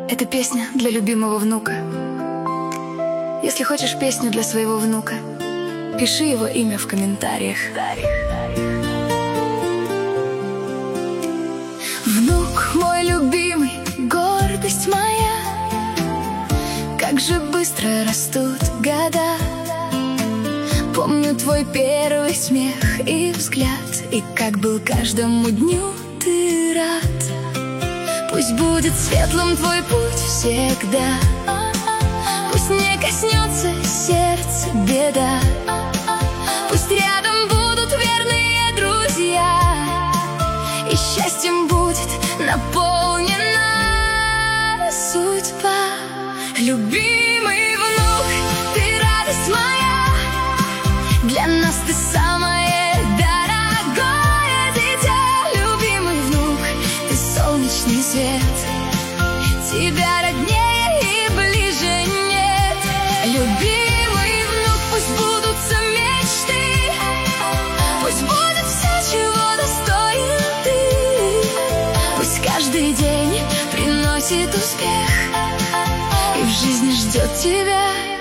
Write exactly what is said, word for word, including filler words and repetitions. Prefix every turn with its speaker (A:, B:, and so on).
A: Это песня для любимого внука. Если хочешь песню для своего внука, пиши его имя в комментариях. Внук мой любимый, гордость моя, как же быстро растут года. Помню твой первый смех и взгляд, и как был каждому дню ты рад. Пусть будет светлым твой путь всегда, пусть не коснется сердце беда, пусть рядом будут верные друзья, и счастьем будет наполнена судьба. Любимый внук, ты радость моя, для нас ты самое дорогое дитя. Любимый внук, ты солнечный свет, тебя роднее и ближе нет. Любимый внук, пусть будутся мечты, пусть будет все, чего достоин ты, пусть каждый день приносит успех и в жизни ждет тебя